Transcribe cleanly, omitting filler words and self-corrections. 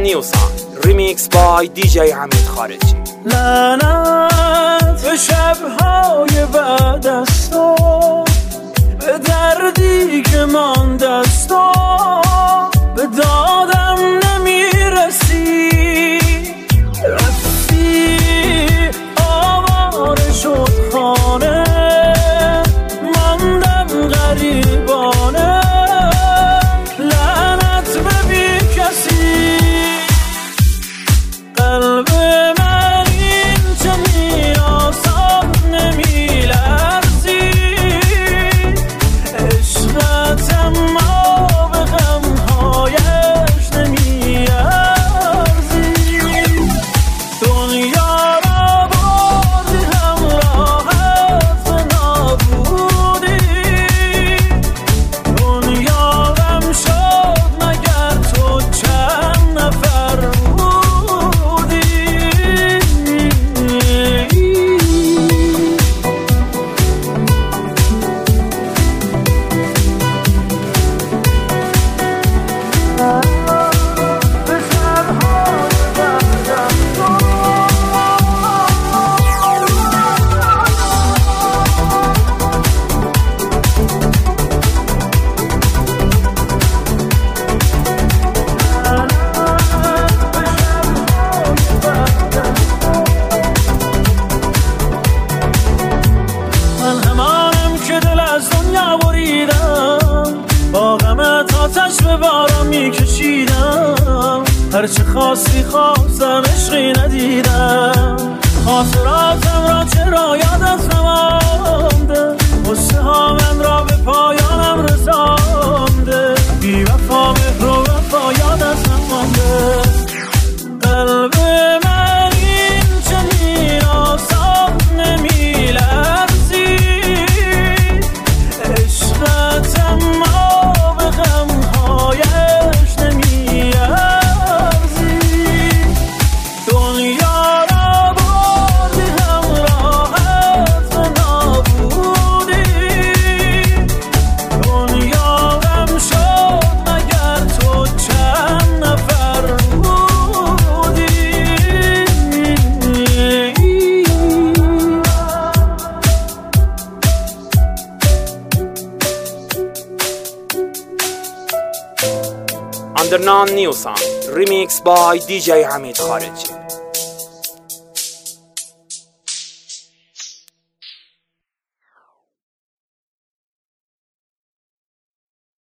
new song remix by DJ حمید خارجی. لعنت به شب‌های بعد از تو، به دردی که مانده از تو، به دادم نمیرسی، رفتی آواره شد خانه، ماندم غریبانه. لعنت به بی کسی، قلب من این چنین آسان نمیلرزی، عشقت اما به غمهایش نمیارزی. دنیا را بردی همراهت به نابودی، دنیا غم شد مگر تو چند نفر بودی. من همانم که دل از دنیا بریدم، با غمت آتش به بارم میکشیدم، هرچه خواستی خواستم عشقی ندیدم. خاطراتم را چرا یادت نمانده، غصه ها من را به پایانم رسانده، بی وفا مهر و وفا یادت نمانده. قلب من این چنین آسان نمیلرزی، عشقت اما به غمهایش نمیارزی. دنیا را بردی همراهت به نابودی، دنیا غم شد مگر تو چند نفر بودی. Under non new song remix by DJ حمید خارجی.